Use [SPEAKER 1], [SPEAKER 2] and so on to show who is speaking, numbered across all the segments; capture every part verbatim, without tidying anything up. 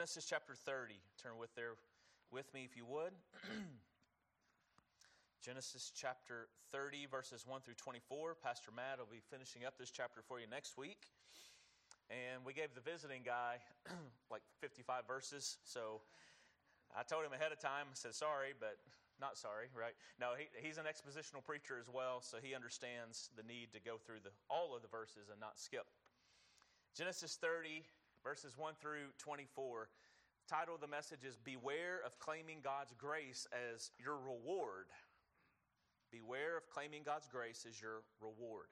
[SPEAKER 1] Genesis chapter thirty. Turn with there with me if you would. Genesis chapter thirty, verses one through twenty-four. Pastor Matt will be finishing up this chapter for you next week. And we gave the visiting guy like fifty-five verses. So I told him ahead of time, I said, sorry, but not sorry, right? No, he, he's an expositional preacher as well, so he understands the need to go through the, all of the verses and not skip. Genesis thirty, verses one through twenty-four. The title of the message is Beware of Claiming God's Grace as Your Reward. Beware of claiming God's grace as your reward.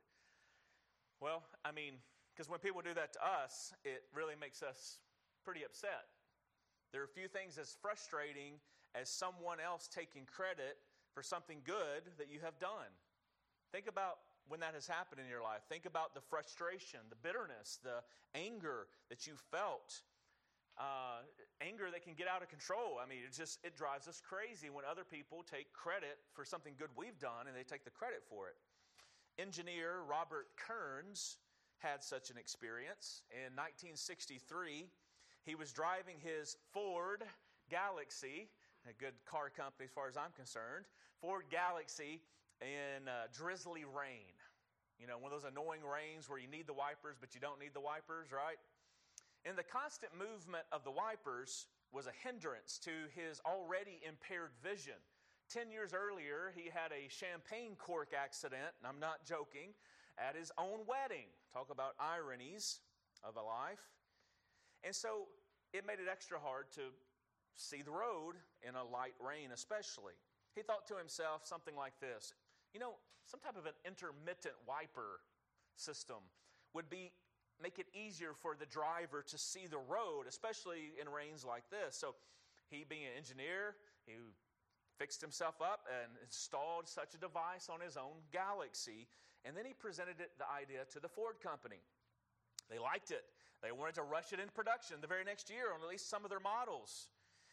[SPEAKER 1] Well, I mean, because when people do that to us, it really makes us pretty upset. There are a few things as frustrating as someone else taking credit for something good that you have done. Think about when that has happened in your life. Think about the frustration, the bitterness, the anger that you felt. Uh, anger that can get out of control. I mean, it just, it drives us crazy when other people take credit for something good we've done and they take the credit for it. Engineer Robert Kearns had such an experience. In nineteen sixty-three, he was driving his Ford Galaxy, a good car company as far as I'm concerned, Ford Galaxy in uh, drizzly rain. You know, one of those annoying rains where you need the wipers, but you don't need the wipers, right? And the constant movement of the wipers was a hindrance to his already impaired vision. Ten years earlier, he had a champagne cork accident, and I'm not joking, at his own wedding. Talk about ironies of a life. And so it made it extra hard to see the road in a light rain especially. He thought to himself something like this. You know, some type of an intermittent wiper system would be make it easier for the driver to see the road, especially in rains like this. So he, being an engineer, he fixed himself up and installed such a device on his own Galaxy. And then he presented it, the idea to the Ford company. They liked it. They wanted to rush it into production the very next year on at least some of their models.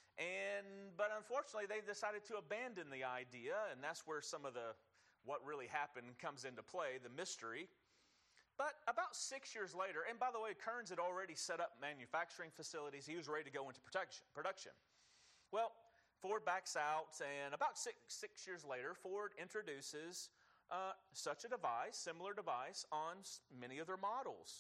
[SPEAKER 1] And but unfortunately, they decided to abandon the idea, and that's where some of the what really happened comes into play, the mystery. But about six years later, and by the way, Kearns had already set up manufacturing facilities. He was ready to go into production. Well, Ford backs out, and about six, six years later, Ford introduces uh, such a device, similar device, on many of their models.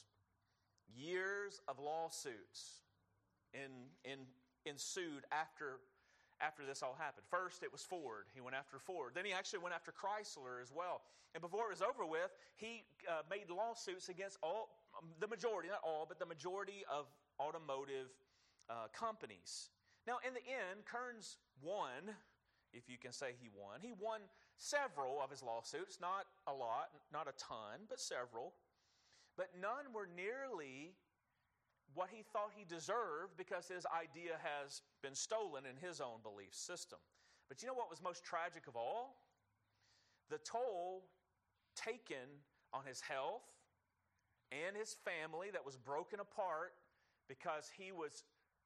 [SPEAKER 1] Years of lawsuits in, in, ensued after After this all happened. First, it was Ford. He went after Ford. Then he actually went after Chrysler as well. And before it was over with, he uh, made lawsuits against all, the majority, not all, but the majority of automotive uh, companies. Now, in the end, Kearns won, if you can say he won. He won several of his lawsuits, not a lot, not a ton, but several. But none were nearly what he thought he deserved because his idea has been stolen in his own belief system. But you know what was most tragic of all? The toll taken on his health and his family that was broken apart because he was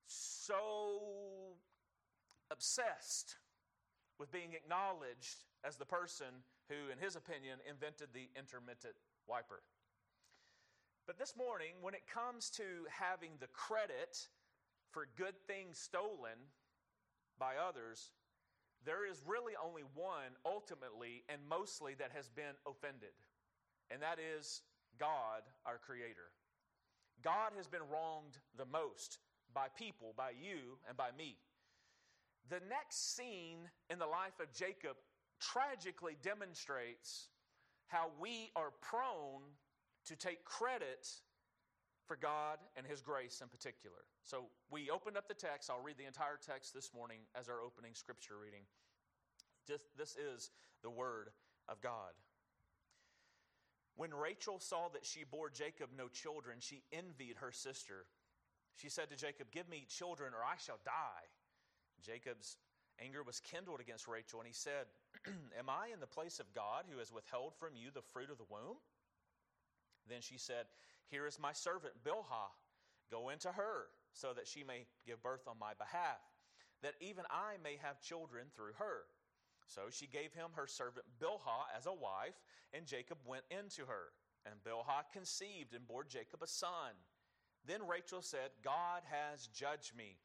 [SPEAKER 1] so obsessed with being acknowledged as the person who, in his opinion, invented the intermittent wiper. But this morning, when it comes to having the credit for good things stolen by others, there is really only one ultimately and mostly that has been offended. And that is God, our Creator. God has been wronged the most by people, by you, and by me. The next scene in the life of Jacob tragically demonstrates how we are prone to take credit for God and His grace in particular. So we opened up the text. I'll read the entire text this morning as our opening scripture reading. Just, this is the word of God. When Rachel saw that she bore Jacob no children, she envied her sister. She said to Jacob, "Give me children or I shall die." Jacob's anger was kindled against Rachel, and he said, "Am I in the place of God who has withheld from you the fruit of the womb?" Then she said, "Here is my servant Bilhah. Go into her, so that she may give birth on my behalf, that even I may have children through her." So she gave him her servant Bilhah as a wife, and Jacob went into her. And Bilhah conceived and bore Jacob a son. Then Rachel said, "God has judged me.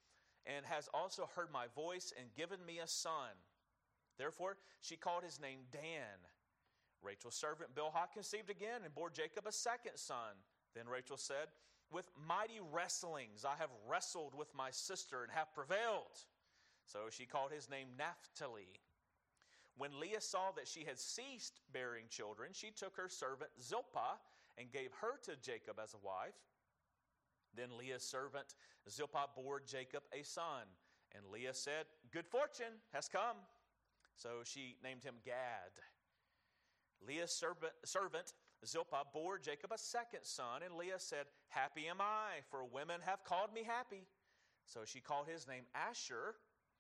[SPEAKER 1] and has also heard my voice and given me a son. Therefore she called his name Dan. Rachel's servant Bilhah conceived again and bore Jacob a second son. Then Rachel said, with mighty wrestlings I have wrestled with my sister and have prevailed. So she called his name Naphtali. When Leah saw that she had ceased bearing children, she took her servant Zilpah and gave her to Jacob as a wife. Then Leah's servant Zilpah bore Jacob a son. And Leah said, good fortune has come. So she named him Gad. Leah's servant, servant Zilpah bore Jacob a second son. And Leah said, happy am I, for women have called me happy. So she called his name Asher.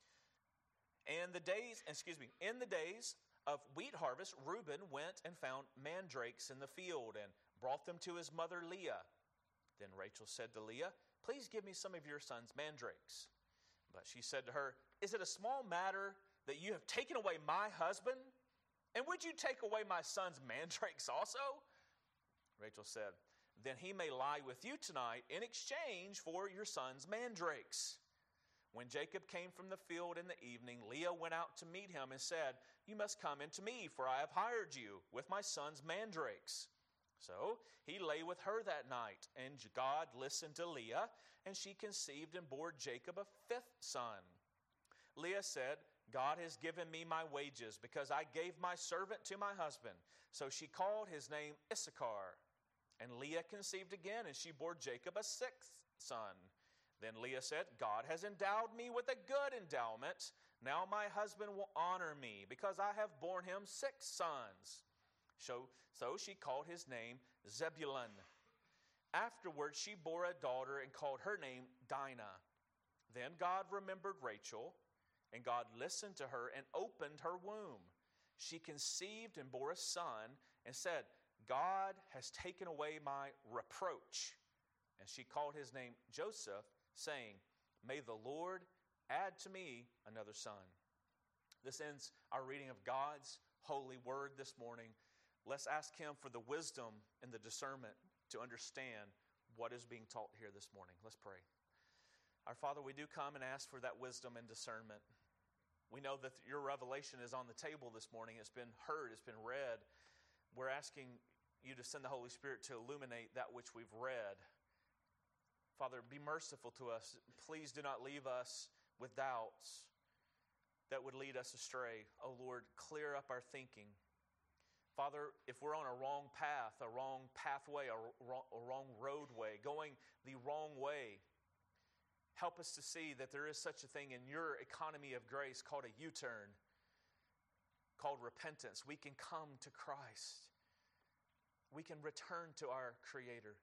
[SPEAKER 1] And the days, excuse me, in the days of wheat harvest, Reuben went and found mandrakes in the field and brought them to his mother Leah. Then Rachel said to Leah, please give me some of your son's mandrakes. But she said to her, is it a small matter that you have taken away my husband? And would you take away my son's mandrakes also? Rachel said, then he may lie with you tonight in exchange for your son's mandrakes. When Jacob came from the field in the evening, Leah went out to meet him and said, you must come into me, for I have hired you with my son's mandrakes. So he lay with her that night, and God listened to Leah, and she conceived and bore Jacob a fifth son. Leah said, God has given me my wages, because I gave my servant to my husband. So she called his name Issachar. And Leah conceived again, and she bore Jacob a sixth son. Then Leah said, God has endowed me with a good endowment. Now my husband will honor me, because I have borne him six sons. So, so she called his name Zebulun. Afterwards she bore a daughter and called her name Dinah. Then God remembered Rachel, and God listened to her and opened her womb. She conceived and bore a son and said, God has taken away my reproach. And she called his name Joseph, saying, may the Lord add to me another son. This ends our reading of God's holy word this morning. Let's ask him for the wisdom and the discernment to understand what is being taught here this morning. Let's pray. Our Father, we do come and ask for that wisdom and discernment. We know that your revelation is on the table this morning. It's been heard, it's been read. We're asking you to send the Holy Spirit to illuminate that which we've read. Father, be merciful to us. Please do not leave us with doubts that would lead us astray. Oh Lord, clear up our thinking. Father, if we're on a wrong path, a wrong pathway, a wrong, a wrong roadway, going the wrong way, help us to see that there is such a thing in your economy of grace called a U-turn, called repentance. We can come to Christ. We can return to our Creator.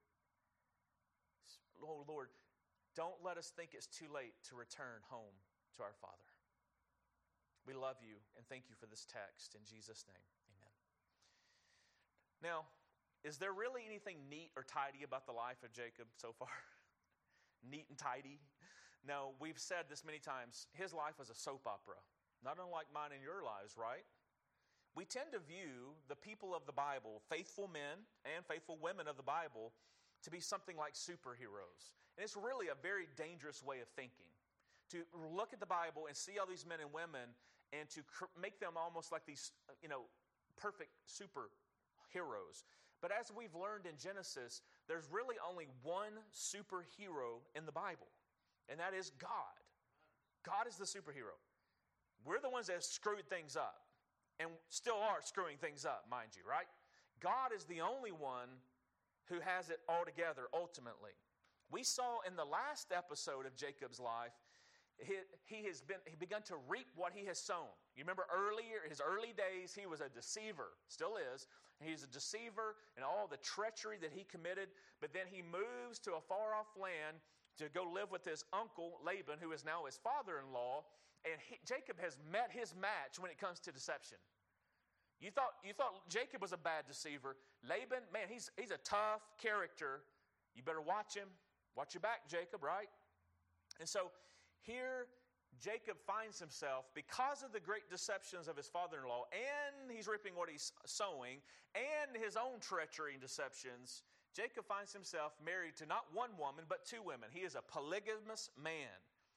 [SPEAKER 1] Oh Lord, don't let us think it's too late to return home to our Father. We love you and thank you for this text. In Jesus' name, amen. Now, is there really anything neat or tidy about the life of Jacob so far? Neat and tidy? No, we've said this many times. His life was a soap opera, not unlike mine and your lives, right? We tend to view the people of the Bible, faithful men and faithful women of the Bible, to be something like superheroes. And it's really a very dangerous way of thinking. To look at the Bible and see all these men and women and to cr- make them almost like these, you know, perfect superheroes. But as we've learned in Genesis, there's really only one superhero in the Bible, and that is God. God is the superhero. We're the ones that have screwed things up and still are screwing things up, mind you, right? God is the only one who has it all together ultimately. We saw in the last episode of Jacob's life, he, he has been he begun to reap what he has sown. You remember earlier, his early days, he was a deceiver, still is. He's a deceiver and all the treachery that he committed, but then he moves to a far-off land to go live with his uncle Laban, who is now his father-in-law, and he, Jacob has met his match when it comes to deception. You thought you thought Jacob was a bad deceiver. Laban, man, he's he's a tough character. You better watch him. Watch your back, Jacob, right? And so here Jacob finds himself, because of the great deceptions of his father-in-law, and he's reaping what he's sowing, and his own treachery and deceptions, Jacob finds himself married to not one woman, but two women. He is a polygamous man.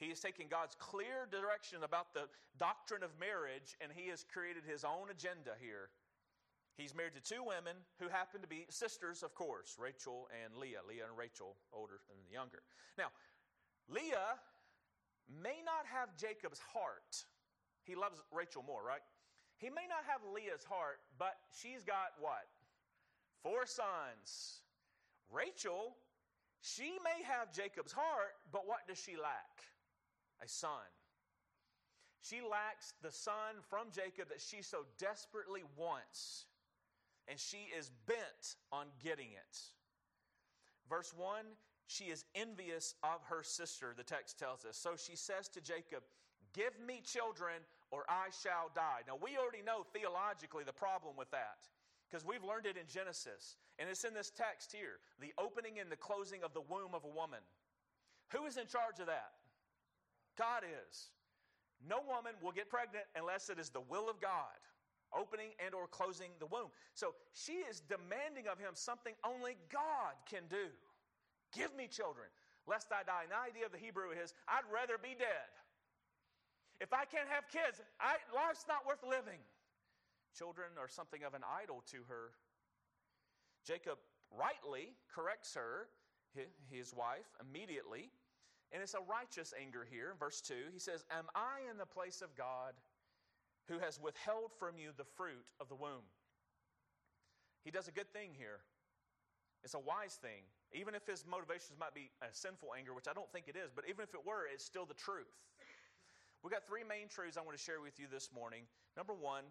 [SPEAKER 1] He has taken God's clear direction about the doctrine of marriage, and he has created his own agenda here. He's married to two women who happen to be sisters, of course, Rachel and Leah. Leah and Rachel, older than the younger. Now, Leah may not have Jacob's heart. He loves Rachel more, right? He may not have Leah's heart, but she's got what? Four sons. Rachel, she may have Jacob's heart, but what does she lack? A son. She lacks the son from Jacob that she so desperately wants. And she is bent on getting it. Verse one, she is envious of her sister, the text tells us. So she says to Jacob, give me children or I shall die. Now we already know theologically the problem with that, because we've learned it in Genesis. And it's in this text here, the opening and the closing of the womb of a woman. Who is in charge of that? God is. No woman will get pregnant unless it is the will of God, opening and or closing the womb. So she is demanding of him something only God can do. Give me children, lest I die. And the idea of the Hebrew is, I'd rather be dead. If I can't have kids, I, life's not worth living. Children are something of an idol to her. Jacob rightly corrects her, his wife, immediately. And it's a righteous anger here. Verse two, he says, am I in the place of God who has withheld from you the fruit of the womb? He does a good thing here. It's a wise thing. Even if his motivations might be a sinful anger, which I don't think it is, but even if it were, it's still the truth. We've got three main truths I want to share with you this morning. Number one,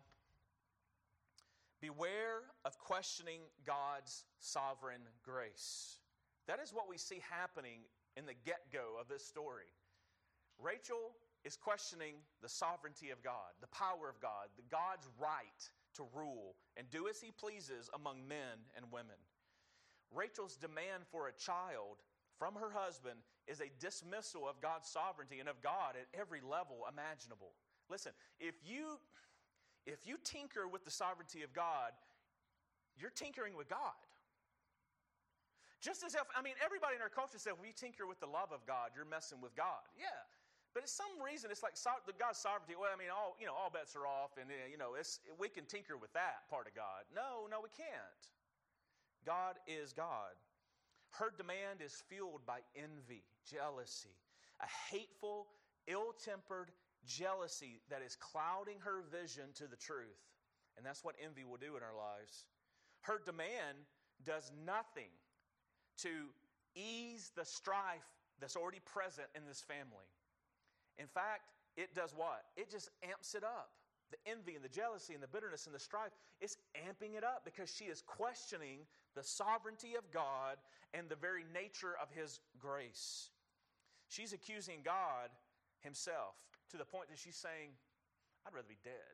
[SPEAKER 1] beware of questioning God's sovereign grace. That is what we see happening in the get-go of this story. Rachel is questioning the sovereignty of God, the power of God, the God's right to rule and do as he pleases among men and women. Rachel's demand for a child from her husband is a dismissal of God's sovereignty and of God at every level imaginable. Listen, if you, if you tinker with the sovereignty of God, you're tinkering with God. Just as if, I mean, everybody in our culture says, well, you tinker with the love of God, you're messing with God. Yeah, but for some reason, it's like so, the God's sovereignty. Well, I mean, all you know, all bets are off, and you know, it's, we can tinker with that part of God. No, no, we can't. God is God. Her demand is fueled by envy, jealousy, a hateful, ill-tempered jealousy that is clouding her vision to the truth. And that's what envy will do in our lives. Her demand does nothing to ease the strife that's already present in this family. In fact, it does what? It just amps it up. The envy and the jealousy and the bitterness and the strife, it's amping it up because she is questioning the sovereignty of God and the very nature of his grace. She's accusing God himself to the point that she's saying, I'd rather be dead.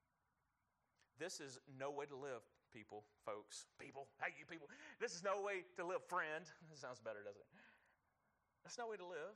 [SPEAKER 1] This is no way to live, people, folks. People, hey, you people. This is no way to live, friend. This sounds better, doesn't it? That's no way to live.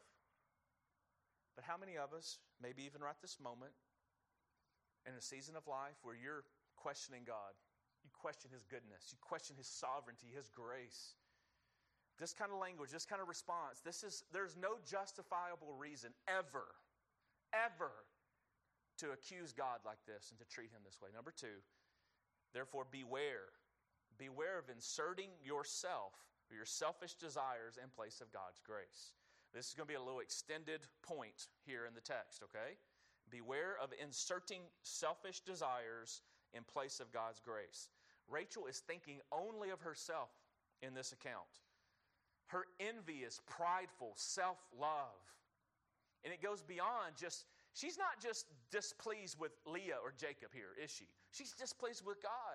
[SPEAKER 1] But how many of us, maybe even right this moment, in a season of life where you're questioning God, you question his goodness, you question his sovereignty, his grace. This kind of language, this kind of response, this is there's no justifiable reason ever, ever to accuse God like this and to treat him this way. Number two, therefore beware. Beware of inserting yourself or your selfish desires in place of God's grace. This is going to be a little extended point here in the text, okay? Beware of inserting selfish desires in place of God's grace. Rachel is thinking only of herself in this account. Her envy is prideful, self-love. And it goes beyond just, she's not just displeased with Leah or Jacob here, is she? She's displeased with God.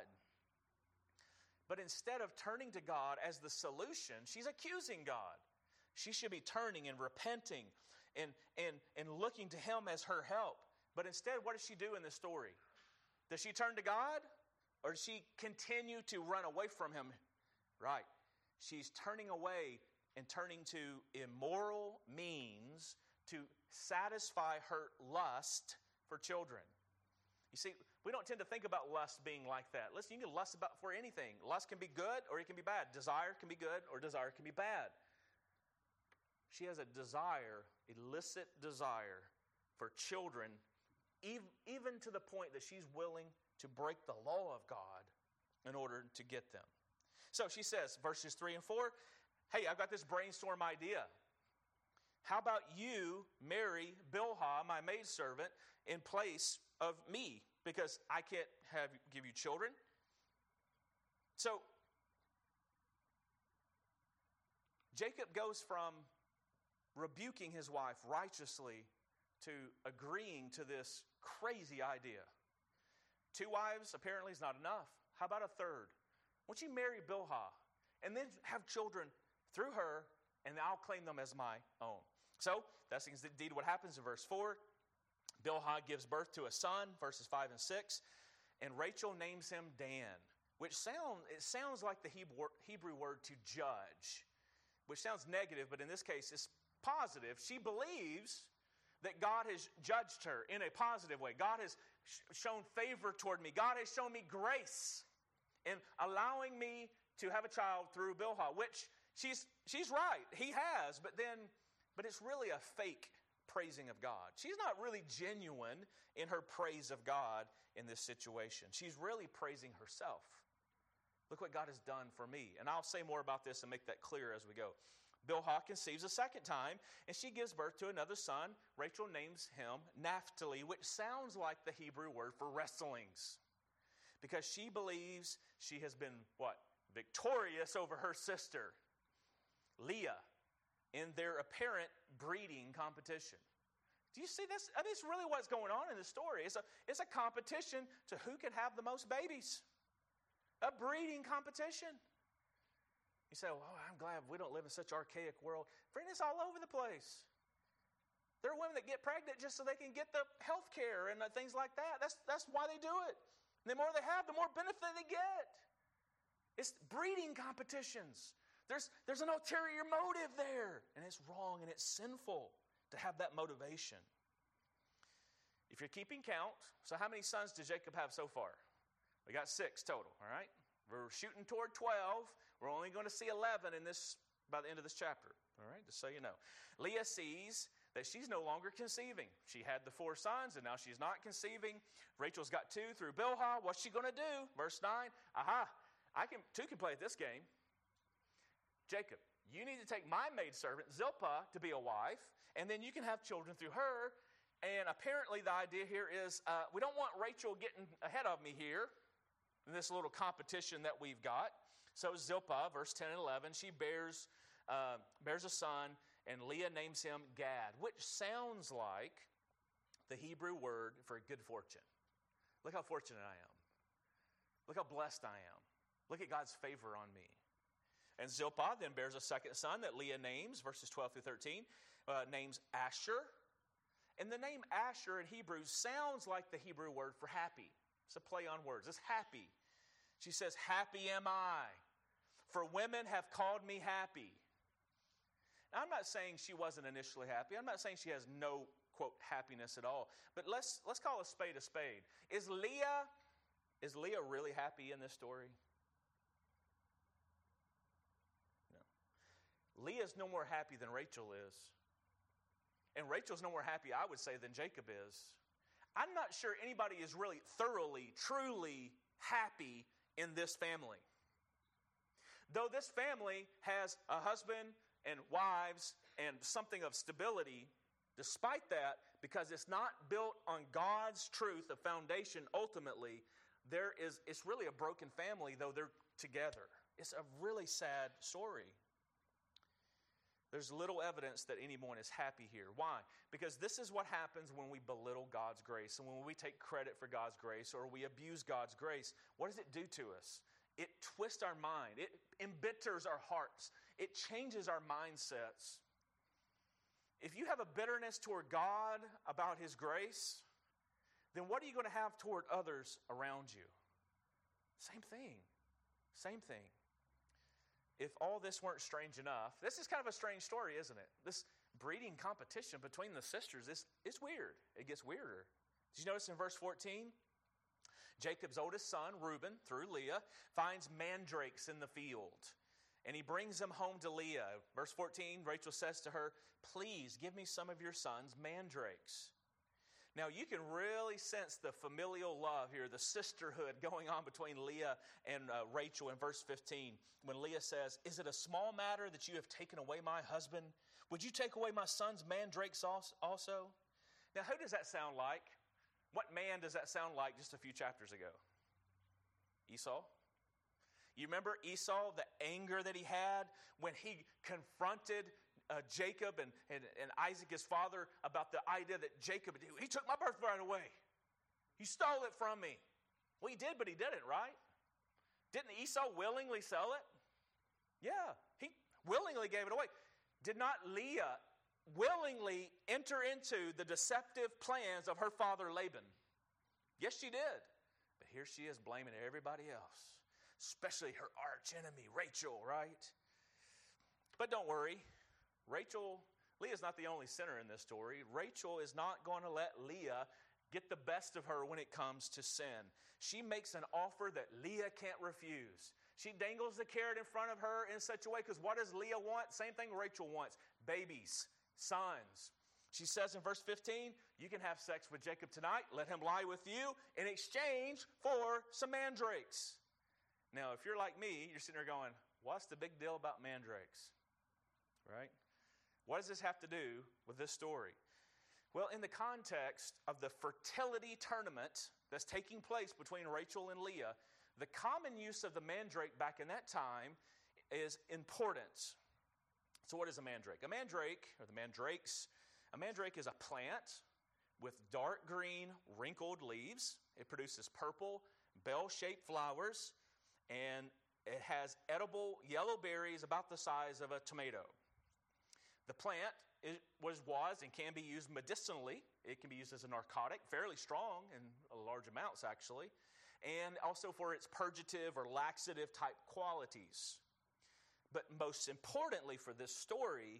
[SPEAKER 1] But instead of turning to God as the solution, she's accusing God. She should be turning and repenting and, and, and looking to him as her help. But instead, what does she do in this story? Does she turn to God? Or does she continue to run away from him? Right. She's turning away and turning to immoral means to satisfy her lust for children. You see, we don't tend to think about lust being like that. Listen, you can lust about for anything. Lust can be good or it can be bad. Desire can be good or desire can be bad. she has a desire, illicit desire for children, even to the point that she's willing to break the law of God in order to get them. So she says, verses three and four, hey, I've got this brainstorm idea. How about you marry Bilhah, my maidservant, in place of me? Because I can't have give you children. So Jacob goes from rebuking his wife righteously to agreeing to this crazy idea. Two wives apparently is not enough. How about a third? Why don't you marry Bilhah and then have children through her, and I'll claim them as my own. So that's indeed what happens in verse four. Bilhah gives birth to a son, verses five and six, and Rachel names him Dan, which sound it sounds like the Hebrew, Hebrew word to judge, which sounds negative, but in this case it's positive. She believes that God has judged her in a positive way. God has sh- shown favor toward me. God has shown me grace in allowing me to have a child through Bilhah, which she's she's right. He has, but then, but it's really a fake praising of God. She's not really genuine in her praise of God in this situation. She's really praising herself. Look what God has done for me. And I'll say more about this and make that clear as we go. Bilhah conceives a second time, and she gives birth to another son. Rachel names him Naphtali, which sounds like the Hebrew word for wrestlings, because she believes she has been, what, victorious over her sister, Leah, in their apparent breeding competition. Do you see this? This is really what's going on in the story. It's a, it's a competition to who can have the most babies. A breeding competition. You say, well, I'm glad we don't live in such an archaic world. Friend, it's all over the place. There are women that get pregnant just so they can get the health care and things like that. That's, that's why they do it. And the more they have, the more benefit they get. It's breeding competitions. There's, there's an ulterior motive there. And it's wrong and it's sinful to have that motivation. If you're keeping count, so how many sons did Jacob have so far? We got six total, all right? We're shooting toward twelve. We're only going to see eleven in this by the end of this chapter, all right? Just so you know. Leah sees that she's no longer conceiving. She had the four sons, and now she's not conceiving. Rachel's got two through Bilhah. What's she going to do? Verse nine, aha, I can, two can play at this game. Jacob, you need to take my maidservant, Zilpah, to be a wife, and then you can have children through her. And apparently the idea here is uh, we don't want Rachel getting ahead of me here in this little competition that we've got. So Zilpah, verse ten and eleven, she bears, uh, bears a son, and Leah names him Gad, which sounds like the Hebrew word for good fortune. Look how fortunate I am. Look how blessed I am. Look at God's favor on me. And Zilpah then bears a second son that Leah names, verses twelve through thirteen, uh, names Asher. And the name Asher in Hebrew sounds like the Hebrew word for happy. It's a play on words. It's happy. She says, happy am I, for women have called me happy. Now, I'm not saying she wasn't initially happy. I'm not saying she has no, quote, happiness at all. But let's let's call a spade a spade. Is Leah, is Leah really happy in this story? No. Leah's no more happy than Rachel is. And Rachel's no more happy, I would say, than Jacob is. I'm not sure anybody is really thoroughly, truly happy in this family. Though this family has a husband and wives and something of stability, despite that, because it's not built on God's truth, a foundation ultimately, there is, it's really a broken family, though they're together. It's a really sad story. There's little evidence that anyone is happy here. Why? Because this is what happens when we belittle God's grace and when we take credit for God's grace or we abuse God's grace. What does it do to us? It twists our mind. It embitters our hearts. It changes our mindsets. If you have a bitterness toward God about His grace, then what are you going to have toward others around you? Same thing. Same thing. If all this weren't strange enough, this is kind of a strange story, isn't it? This breeding competition between the sisters is it's weird. It gets weirder. Did you notice in verse fourteen? Jacob's oldest son, Reuben, through Leah, finds mandrakes in the field. And he brings them home to Leah. Verse fourteen, Rachel says to her, please give me some of your son's mandrakes. Now, you can really sense the familial love here, the sisterhood going on between Leah and uh, Rachel in verse fifteen. When Leah says, is it a small matter that you have taken away my husband? Would you take away my son's mandrakes also? Now, who does that sound like? What man does that sound like just a few chapters ago? Esau. You remember Esau, the anger that he had when he confronted Uh, Jacob and, and, and Isaac, his father, about the idea that Jacob, he took my birthright away. He stole it from me. Well, he did, but he didn't, right? Didn't Esau willingly sell it? Yeah, he willingly gave it away. Did not Leah willingly enter into the deceptive plans of her father Laban? Yes, she did. But here she is blaming everybody else, especially her arch enemy, Rachel, right? But don't worry. Rachel, Leah's not the only sinner in this story. Rachel is not going to let Leah get the best of her when it comes to sin. She makes an offer that Leah can't refuse. She dangles the carrot in front of her in such a way, because what does Leah want? Same thing Rachel wants. Babies, sons. She says in verse fifteen, you can have sex with Jacob tonight. Let him lie with you in exchange for some mandrakes. Now, if you're like me, you're sitting there going, what's the big deal about mandrakes? Right? What does this have to do with this story? Well, in the context of the fertility tournament that's taking place between Rachel and Leah, the common use of the mandrake back in that time is important. So what is a mandrake? A mandrake, or the mandrakes, a mandrake is a plant with dark green, wrinkled leaves. It produces purple, bell-shaped flowers, and it has edible yellow berries about the size of a tomato. The plant is, was, was and can be used medicinally. It can be used as a narcotic, fairly strong in large amounts actually, and also for its purgative or laxative type qualities. But most importantly for this story,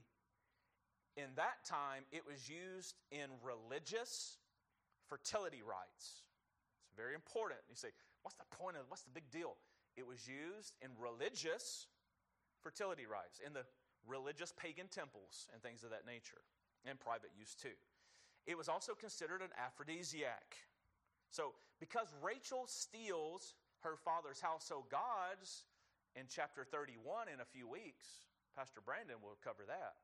[SPEAKER 1] in that time it was used in religious fertility rites. It's very important. You say, what's the point of, what's the big deal? It was used in religious fertility rites, in the religious pagan temples and things of that nature, and private use too. It was also considered an aphrodisiac. So because Rachel steals her father's household gods in chapter thirty-one in a few weeks, Pastor Brandon will cover that.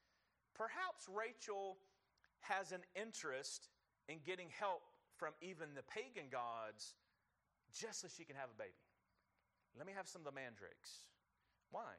[SPEAKER 1] Perhaps Rachel has an interest in getting help from even the pagan gods just so she can have a baby. Let me have some of the mandrakes. Why?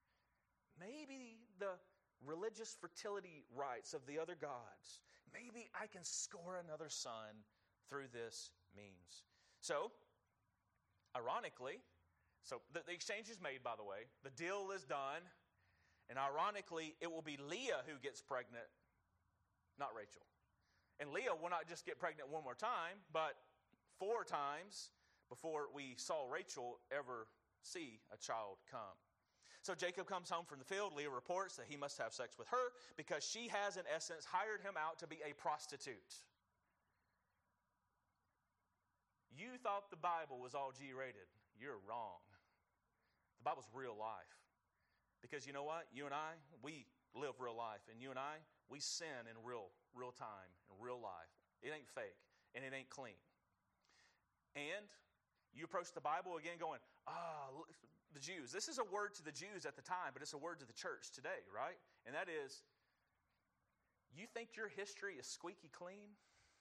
[SPEAKER 1] Maybe the religious fertility rites of the other gods, maybe I can score another son through this means. So, ironically, so the, the exchange is made, by the way. The deal is done. And ironically, it will be Leah who gets pregnant, not Rachel. And Leah will not just get pregnant one more time, but four times before we saw Rachel ever see a child come. So Jacob comes home from the field. Leah reports that he must have sex with her because she has, in essence, hired him out to be a prostitute. You thought the Bible was all G-rated. You're wrong. The Bible's real life. Because you know what? You and I, we live real life. And you and I, we sin in real, real time, in real life. It ain't fake, and it ain't clean. And you approach the Bible again going, ah, oh, the Jews. This is a word to the Jews at the time, but it's a word to the church today, right? And that is, you think your history is squeaky clean?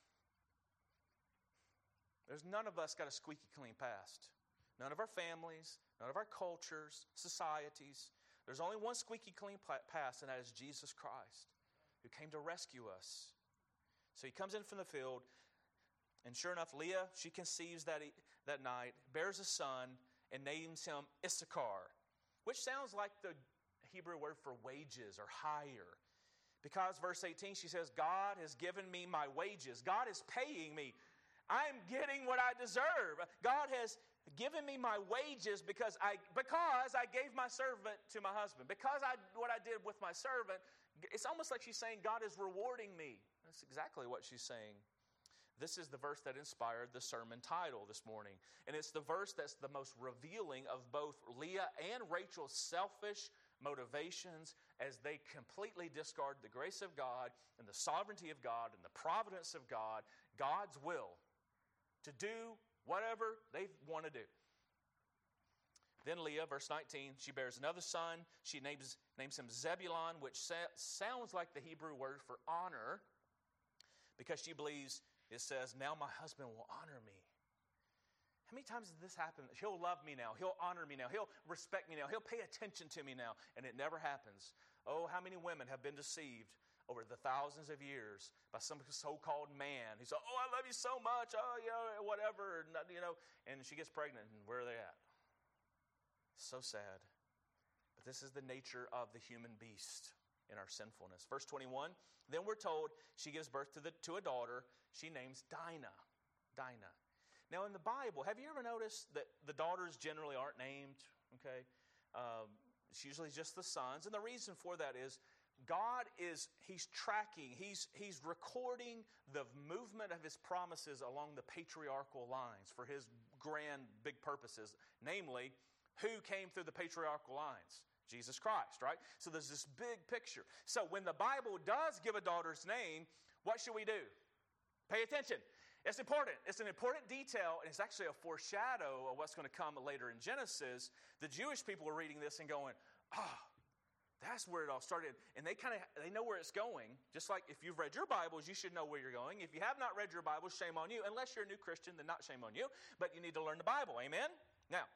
[SPEAKER 1] There's none of us got a squeaky clean past. None of our families, none of our cultures, societies. There's only one squeaky clean past, and that is Jesus Christ, who came to rescue us. So he comes in from the field, and sure enough, Leah, she conceives that, that night, bears a son, and names him Issachar, which sounds like the Hebrew word for wages or hire. Because verse eighteen, she says, God has given me my wages. God is paying me. I'm getting what I deserve. God has given me my wages because I because I gave my servant to my husband. Because I what I did with my servant, it's almost like she's saying God is rewarding me. That's exactly what she's saying. This is the verse that inspired the sermon title this morning. And it's the verse that's the most revealing of both Leah and Rachel's selfish motivations as they completely discard the grace of God and the sovereignty of God and the providence of God, God's will to do whatever they want to do. Then Leah, verse nineteen, she bears another son. She names, names him Zebulun, which sa- sounds like the Hebrew word for honor, because she believes, it says, now my husband will honor me. How many times does this happen? He'll love me now. He'll honor me now. He'll respect me now. He'll pay attention to me now. And it never happens. Oh, how many women have been deceived over the thousands of years by some so-called man who said, oh, I love you so much. Oh, yeah, whatever. You know, and she gets pregnant, and where are they at? So sad. But this is the nature of the human beast in our sinfulness. Verse twenty-one, then we're told she gives birth to, the, to a daughter she names Dinah. Dinah. Now, in the Bible, have you ever noticed that the daughters generally aren't named? Okay, um, it's usually just the sons, and the reason for that is God is He's tracking, He's He's recording the movement of His promises along the patriarchal lines for His grand big purposes, namely, who came through the patriarchal lines? Jesus Christ, right? So there's this big picture. So when the Bible does give a daughter's name, what should we do? Pay attention. It's important. It's an important detail, and it's actually a foreshadow of what's going to come later in Genesis. The Jewish people are reading this and going, ah, oh, that's where it all started. And they kind of, they know where it's going. Just like if you've read your Bibles, you should know where you're going. If you have not read your Bibles, shame on you. Unless you're a new Christian, then not shame on you. But you need to learn the Bible. Amen? Now,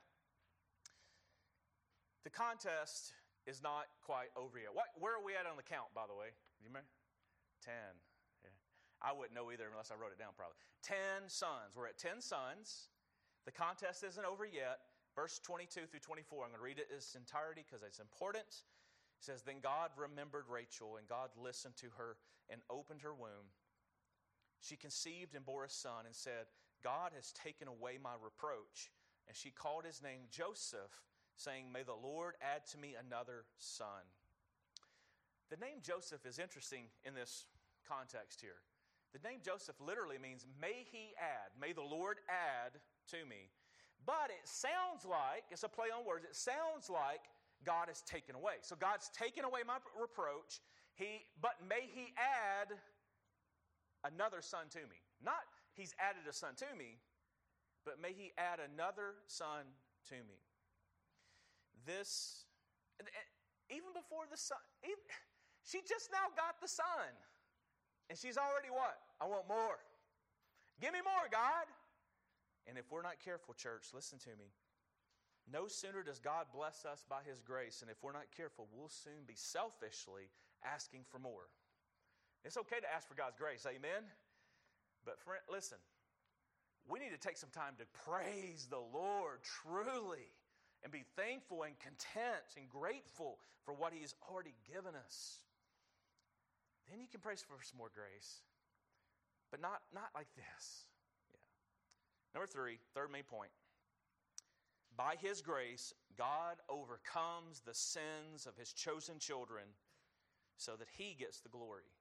[SPEAKER 1] the contest is not quite over yet. What, where are we at on the count, by the way? Do you remember? Ten. Yeah. I wouldn't know either unless I wrote it down probably. Ten sons. We're at ten sons. The contest isn't over yet. Verse twenty-two through twenty-four. I'm going to read it in its entirety because it's important. It says, then God remembered Rachel, and God listened to her and opened her womb. She conceived and bore a son and said, God has taken away my reproach. And she called his name Joseph, saying, may the Lord add to me another son. The name Joseph is interesting in this context here. The name Joseph literally means, may he add, may the Lord add to me. But it sounds like, it's a play on words, it sounds like God has taken away. So God's taken away my reproach, He, but may he add another son to me. Not he's added a son to me, but may he add another son to me. This, even before the son, even, she just now got the son. And she's already what? I want more. Give me more, God. And if we're not careful, church, listen to me. No sooner does God bless us by His grace, and if we're not careful, we'll soon be selfishly asking for more. It's okay to ask for God's grace, amen? But friend, listen, we need to take some time to praise the Lord truly and be thankful and content and grateful for what He's already given us. Then you can pray for some more grace. But not, not like this. Yeah. Number three, third main point. By His grace, God overcomes the sins of His chosen children so that He gets the glory.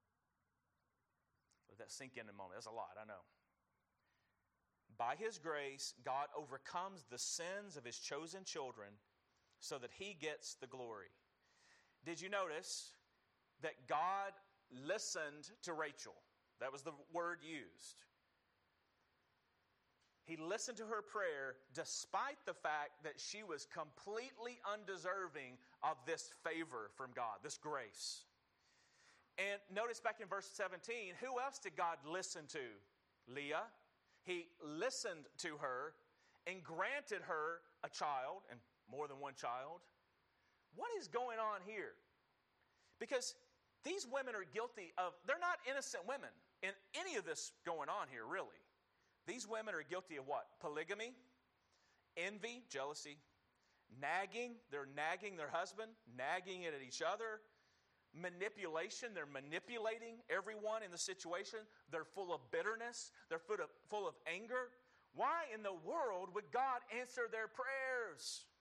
[SPEAKER 1] Let that sink in a moment. That's a lot, I know. By His grace, God overcomes the sins of His chosen children so that He gets the glory. Did you notice that God listened to Rachel? That was the word used. He listened to her prayer despite the fact that she was completely undeserving of this favor from God, this grace. And notice back in verse seventeen, who else did God listen to? Leah. He listened to her and granted her a child, and more than one child. What is going on here? Because these women are guilty of, they're not innocent women in any of this going on here, really. These women are guilty of what? Polygamy, envy, jealousy, nagging. They're nagging their husband, nagging it at each other. Manipulation, they're manipulating everyone in the situation. They're full of bitterness. They're full of, full of anger. Why in the world would God answer their prayers?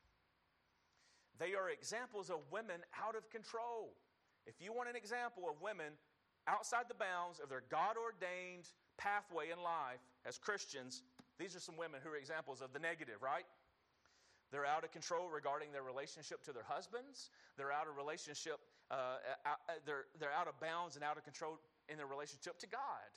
[SPEAKER 1] They are examples of women out of control. If you want an example of women outside the bounds of their God-ordained pathway in life as Christians, these are some women who are examples of the negative, right? They're out of control regarding their relationship to their husbands. They're out of relationship, uh, out, they're, they're out of bounds and out of control in their relationship to God.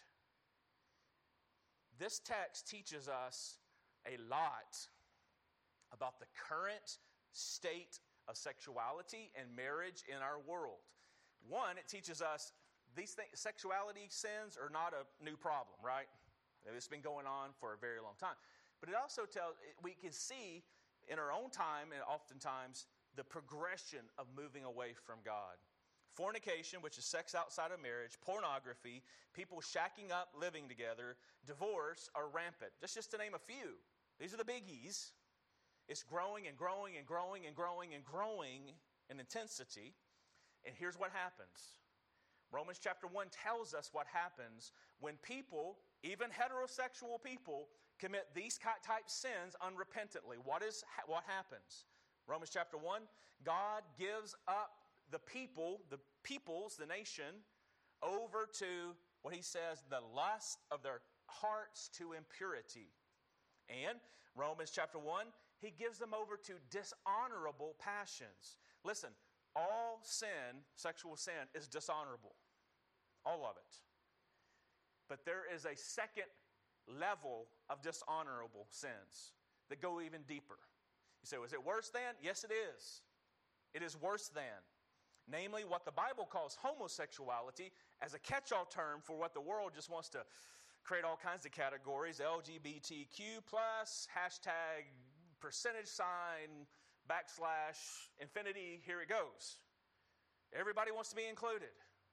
[SPEAKER 1] This text teaches us a lot about the current state of sexuality and marriage in our world. One, it teaches us these things, sexuality sins are not a new problem, right? It's been going on for a very long time. But it also tells, we can see in our own time and oftentimes the progression of moving away from God. Fornication, which is sex outside of marriage, pornography, people shacking up, living together, divorce are rampant. Just, just to name a few. These are the biggies. It's growing and growing and growing and growing and growing in intensity. And here's what happens. Romans chapter one tells us what happens when people, even heterosexual people, commit these type sins unrepentantly. What is what happens? Romans chapter one, God gives up the people, the peoples, the nation, over to what he says, the lust of their hearts to impurity. And Romans chapter one, he gives them over to dishonorable passions. Listen, all sin, sexual sin, is dishonorable. All of it. But there is a second level of dishonorable sins that go even deeper. You say, is it worse than? Yes, it is. It is worse than. Namely, what the Bible calls homosexuality as a catch-all term for what the world just wants to create all kinds of categories. L G B T Q plus, hashtag, percentage sign, backslash, infinity, here it goes. Everybody wants to be included.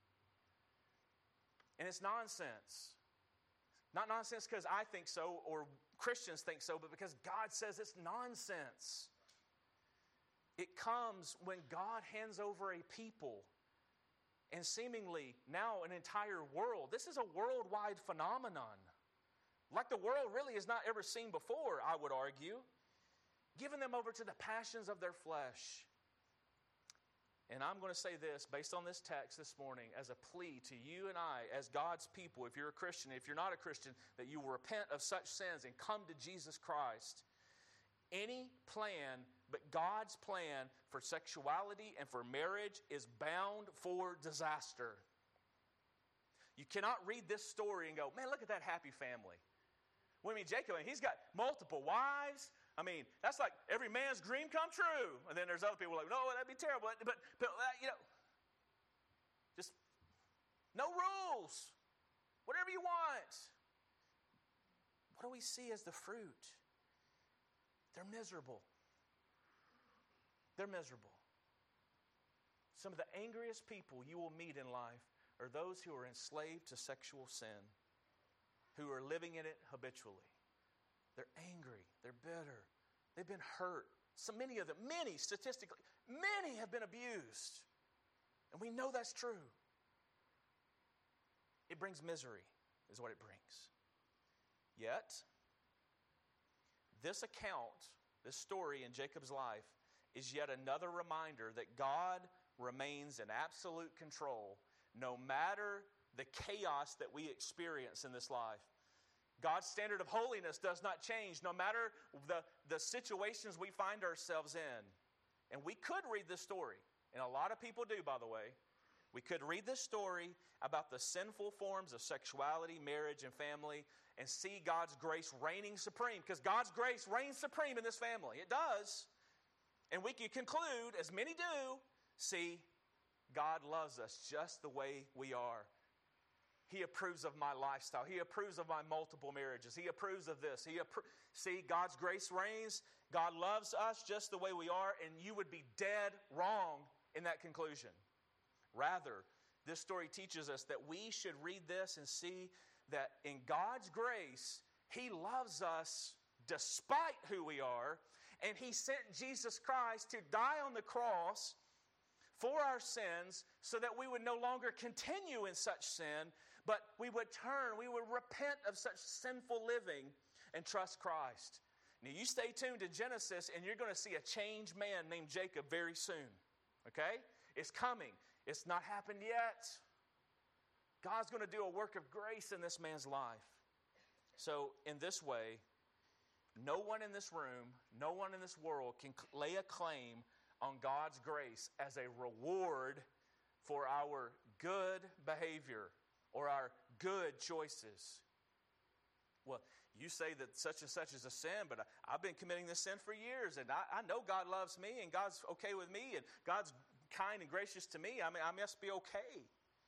[SPEAKER 1] And it's nonsense. Not nonsense because I think so or Christians think so, but because God says it's nonsense. It comes when God hands over a people and seemingly now an entire world. This is a worldwide phenomenon. Like the world really has not ever seen before, I would argue. Giving them over to the passions of their flesh. And I'm going to say this based on this text this morning as a plea to you and I as God's people, if you're a Christian, if you're not a Christian, that you will repent of such sins and come to Jesus Christ. Any plan but God's plan for sexuality and for marriage is bound for disaster. You cannot read this story and go, man, look at that happy family. Well, I mean, Jacob, I mean, he's got multiple wives. I mean, that's like every man's dream come true. And then there's other people like, no, that'd be terrible. But, but uh, you know, just no rules. Whatever you want. What do we see as the fruit? They're miserable. They're miserable. Some of the angriest people you will meet in life are those who are enslaved to sexual sin, who are living in it habitually. They're angry. They're bitter. They've been hurt. So many of them, many statistically, many have been abused. And we know that's true. It brings misery, is what it brings. Yet, this account, this story in Jacob's life, is yet another reminder that God remains in absolute control no matter the chaos that we experience in this life. God's standard of holiness does not change no matter the, the situations we find ourselves in. And we could read this story, and a lot of people do, by the way. We could read this story about the sinful forms of sexuality, marriage, and family, and see God's grace reigning supreme, because God's grace reigns supreme in this family. It does. And we can conclude, as many do, see, God loves us just the way we are. He approves of my lifestyle. He approves of my multiple marriages. He approves of this. He appro- See, God's grace reigns. God loves us just the way we are, and you would be dead wrong in that conclusion. Rather, this story teaches us that we should read this and see that in God's grace, He loves us despite who we are, and He sent Jesus Christ to die on the cross for our sins so that we would no longer continue in such sin, but we would turn, we would repent of such sinful living and trust Christ. Now you stay tuned to Genesis and you're going to see a changed man named Jacob very soon. Okay? It's coming. It's not happened yet. God's going to do a work of grace in this man's life. So in this way, no one in this room, no one in this world can lay a claim on God's grace as a reward for our good behavior or our good choices. Well, you say that such and such is a sin, but I, I've been committing this sin for years, and I, I know God loves me, and God's okay with me, and God's kind and gracious to me. I mean, I must be okay.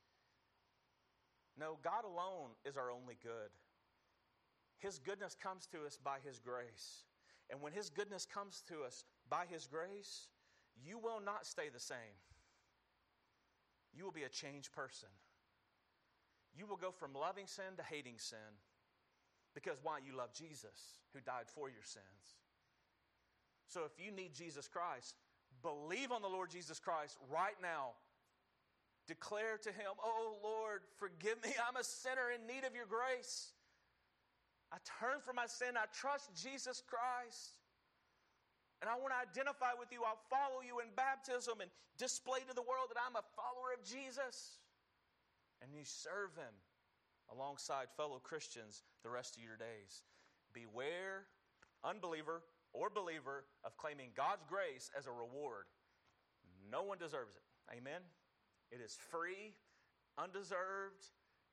[SPEAKER 1] No, God alone is our only good. His goodness comes to us by His grace. And when His goodness comes to us by His grace, you will not stay the same. You will be a changed person. You will go from loving sin to hating sin. Because why? You love Jesus, who died for your sins. So if you need Jesus Christ, believe on the Lord Jesus Christ right now. Declare to Him, oh Lord, forgive me. I'm a sinner in need of your grace. I turn from my sin. I trust Jesus Christ. And I want to identify with you. I'll follow you in baptism and display to the world that I'm a follower of Jesus. And you serve Him alongside fellow Christians the rest of your days. Beware, unbeliever or believer, of claiming God's grace as a reward. No one deserves it. Amen? It is free, undeserved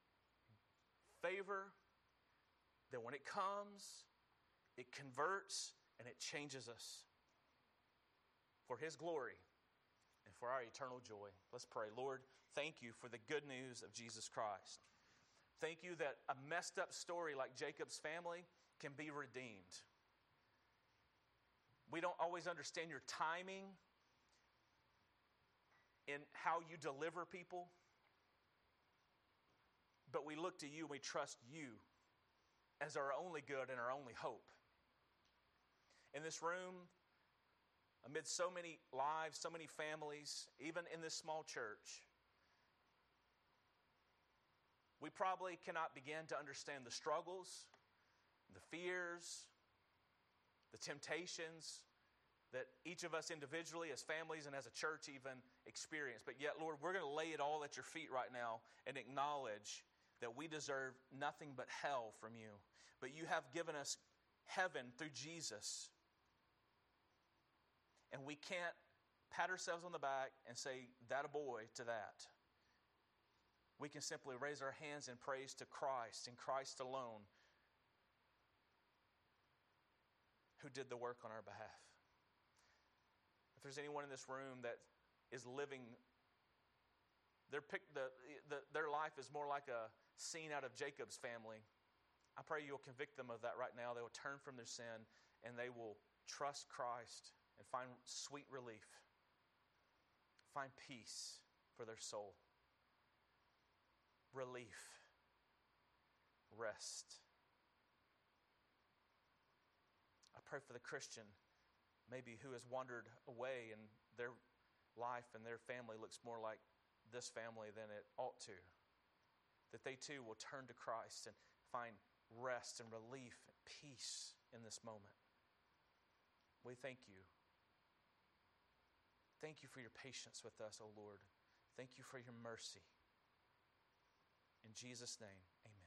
[SPEAKER 1] favor that when it comes, it converts and it changes us for His glory and for our eternal joy. Let's pray. Lord, thank you for the good news of Jesus Christ. Thank you that a messed up story like Jacob's family can be redeemed. We don't always understand your timing in how you deliver people, but we look to you and we trust you as our only good and our only hope. In this room, amid so many lives, so many families, even in this small church, we probably cannot begin to understand the struggles, the fears, the temptations that each of us individually, as families, and as a church even experience. But yet, Lord, we're going to lay it all at your feet right now and acknowledge that we deserve nothing but hell from you. But you have given us heaven through Jesus. And we can't pat ourselves on the back and say, that a boy to that. We can simply raise our hands in praise to Christ and Christ alone, who did the work on our behalf. If there's anyone in this room that is living, their, pick, the, the, their life is more like a scene out of Jacob's family, I pray you'll convict them of that right now. They will turn from their sin and they will trust Christ and find sweet relief, find peace for their soul. Relief, rest. I pray for the Christian, maybe who has wandered away and their life and their family looks more like this family than it ought to, that they too will turn to Christ and find rest and relief and peace in this moment. We thank you. Thank you for your patience with us, O Lord. Thank you for your mercy. In Jesus' name, amen.